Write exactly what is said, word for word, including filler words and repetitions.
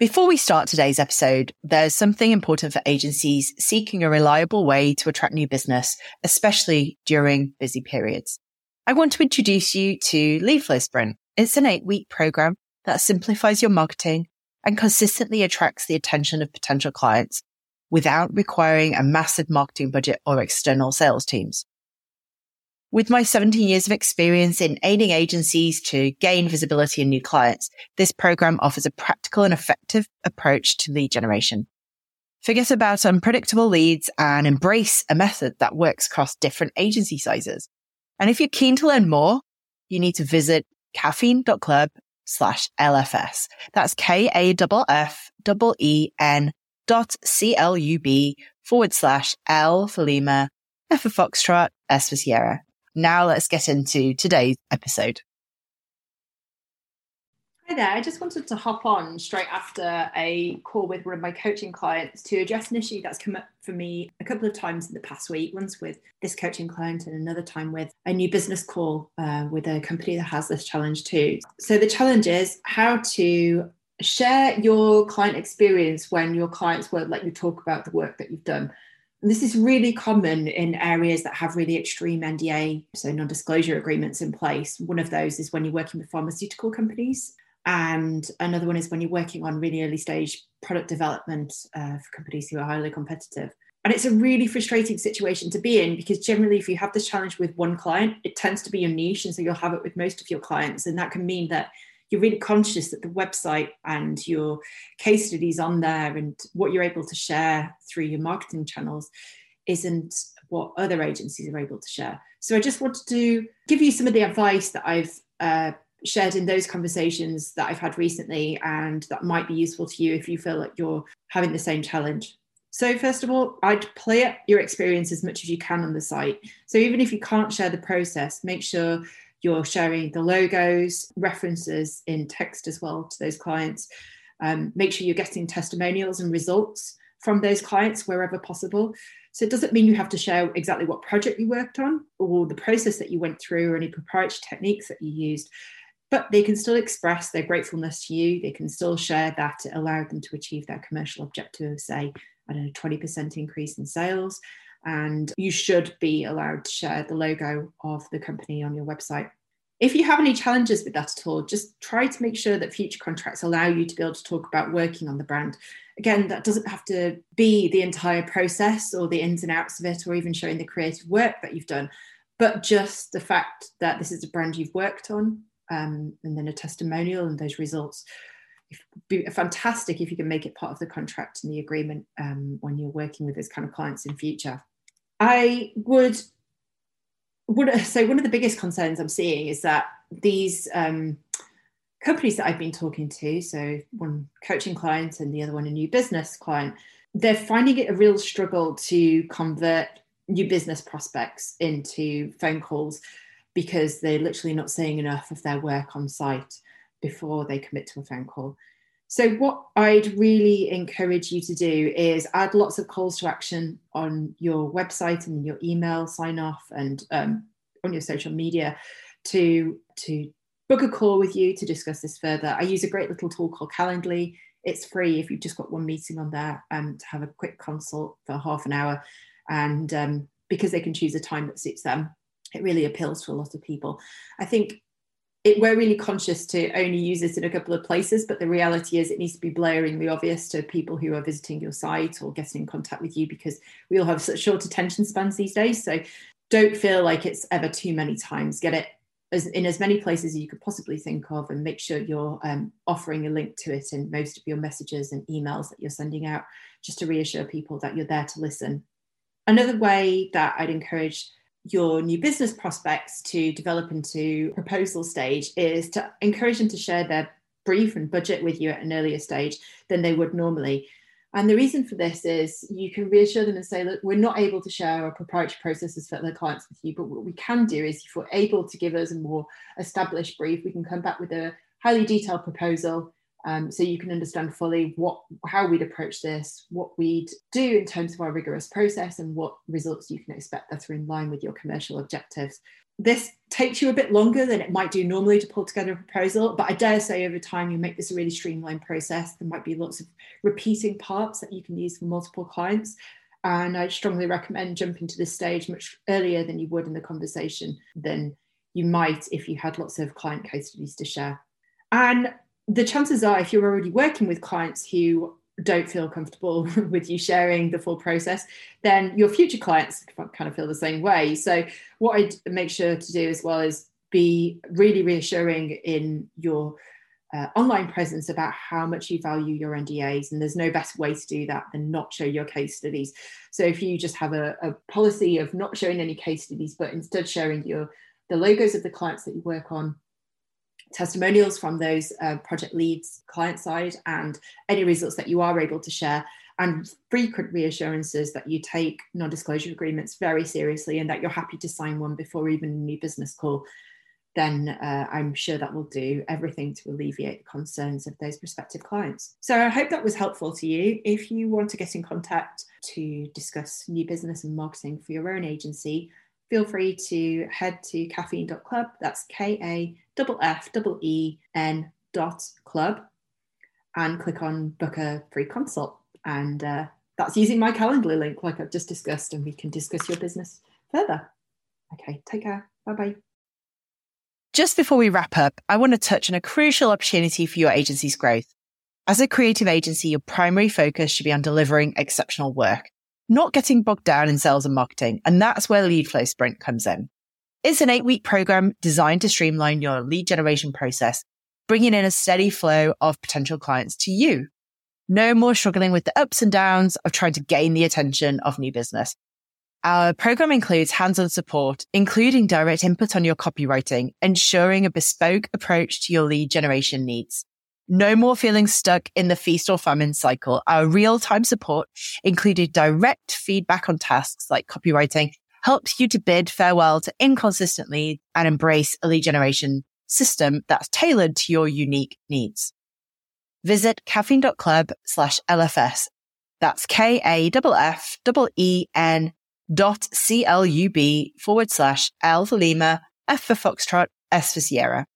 Before we start today's episode, there's something important for agencies seeking a reliable way to attract new business, especially during busy periods. I want to introduce you to Lead Flow Sprint. It's an eight-week program that simplifies your marketing and consistently attracts the attention of potential clients without requiring a massive marketing budget or external sales teams. With my seventeen years of experience in aiding agencies to gain visibility and new clients, this program offers a practical and effective approach to lead generation. Forget about unpredictable leads and embrace a method that works across different agency sizes. And if you're keen to learn more, you need to visit caffeine.club slash LFS. That's K-A-F-F-E-E-N dot C-L-U-B forward slash L for Lima, F for Foxtrot, S for Sierra. Now let's get into today's episode. Hi there. I just wanted to hop on straight after a call with one of my coaching clients to address an issue that's come up for me a couple of times in the past week, once with this coaching client and another time with a new business call uh, with a company that has this challenge too. So the challenge is how to share your client experience when your clients won't let you talk about the work that you've done. And this is really common in areas that have really extreme N D A, so non-disclosure agreements in place. One of those is when you're working with pharmaceutical companies. And another one is when you're working on really early stage product development uh, for companies who are highly competitive. And it's a really frustrating situation to be in, because generally if you have this challenge with one client, it tends to be your niche. And so you'll have it with most of your clients. And that can mean that you're really conscious that the website and your case studies on there and what you're able to share through your marketing channels isn't what other agencies are able to share. So I just wanted to give you some of the advice that I've uh, shared in those conversations that I've had recently, and that might be useful to you if you feel like you're having the same challenge. So first of all, I'd play up your experience as much as you can on the site. So even if you can't share the process, make sure you're sharing the logos, references in text as well to those clients. Um, make sure you're getting testimonials and results from those clients wherever possible. So it doesn't mean you have to share exactly what project you worked on or the process that you went through or any proprietary techniques that you used, but they can still express their gratefulness to you. They can still share that it allowed them to achieve their commercial objective of, say, I don't know, twenty percent increase in sales. And you should be allowed to share the logo of the company on your website. If you have any challenges with that at all, just try to make sure that future contracts allow you to be able to talk about working on the brand. Again, that doesn't have to be the entire process or the ins and outs of it, or even showing the creative work that you've done, but just the fact that this is a brand you've worked on, um, and then a testimonial and those results. It'd be fantastic if you can make it part of the contract and the agreement um, when you're working with those kind of clients in future. I would, would say one of the biggest concerns I'm seeing is that these um, companies that I've been talking to, so one coaching client and the other one a new business client, they're finding it a real struggle to convert new business prospects into phone calls because they're literally not seeing enough of their work on site before they commit to a phone call. So what I'd really encourage you to do is add lots of calls to action on your website and your email sign off and um, on your social media to, to book a call with you to discuss this further. I use a great little tool called Calendly. It's free if you've just got one meeting on there um, to have a quick consult for half an hour. And um, because they can choose a time that suits them, it really appeals to a lot of people. I think It, we're really conscious to only use this in a couple of places, but the reality is it needs to be blaringly obvious to people who are visiting your site or getting in contact with you, because we all have such short attention spans these days. So don't feel like it's ever too many times. Get it as, in as many places as you could possibly think of, and make sure you're um, offering a link to it in most of your messages and emails that you're sending out, just to reassure people that you're there to listen. Another way that I'd encourage your new business prospects to develop into proposal stage is to encourage them to share their brief and budget with you at an earlier stage than they would normally. And the reason for this is you can reassure them and say, look, we're not able to share our proprietary processes for their clients with you, but what we can do is if you're able to give us a more established brief, we can come back with a highly detailed proposal. Um, so you can understand fully what, how we'd approach this, what we'd do in terms of our rigorous process, and what results you can expect that are in line with your commercial objectives. this takes you a bit longer than it might do normally to pull together a proposal, but I dare say over time you make this a really streamlined process. There might be lots of repeating parts that you can use for multiple clients. And I strongly recommend jumping to this stage much earlier than you would in the conversation than you might if you had lots of client case studies to share. And the chances are, if you're already working with clients who don't feel comfortable with you sharing the full process, then your future clients kind of feel the same way. So what I'd make sure to do as well is be really reassuring in your uh, online presence about how much you value your N D As. And there's no best way to do that than not show your case studies. So if you just have a, a policy of not showing any case studies, but instead sharing your the logos of the clients that you work on, testimonials from those uh, project leads client side, and any results that you are able to share, and frequent reassurances that you take non-disclosure agreements very seriously and that you're happy to sign one before even a new business call, then uh, I'm sure that will do everything to alleviate the concerns of those prospective clients. So I hope that was helpful to you. If you want to get in contact to discuss new business and marketing for your own agency, feel free to head to caffeine dot club. That's K A F F E E N dot club, and click on book a free consult. And uh, that's using my Calendly link like I've just discussed, and we can discuss your business further. Okay, take care. Bye-bye. Just before we wrap up, I want to touch on a crucial opportunity for your agency's growth. As a creative agency, your primary focus should be on delivering exceptional work, not getting bogged down in sales and marketing. And that's where Lead Flow Sprint comes in. It's an eight-week program designed to streamline your lead generation process, bringing in a steady flow of potential clients to you. No more struggling with the ups and downs of trying to gain the attention of new business. Our program includes hands-on support, including direct input on your copywriting, ensuring a bespoke approach to your lead generation needs. No more feeling stuck in the feast or famine cycle. Our real-time support, including direct feedback on tasks like copywriting, helps you to bid farewell to inconsistent leads and embrace a lead generation system that's tailored to your unique needs. Visit caffeine dot club slash L F S. That's K A F F E E N dot C L U B forward slash L for Lima, F for Foxtrot, S for Sierra.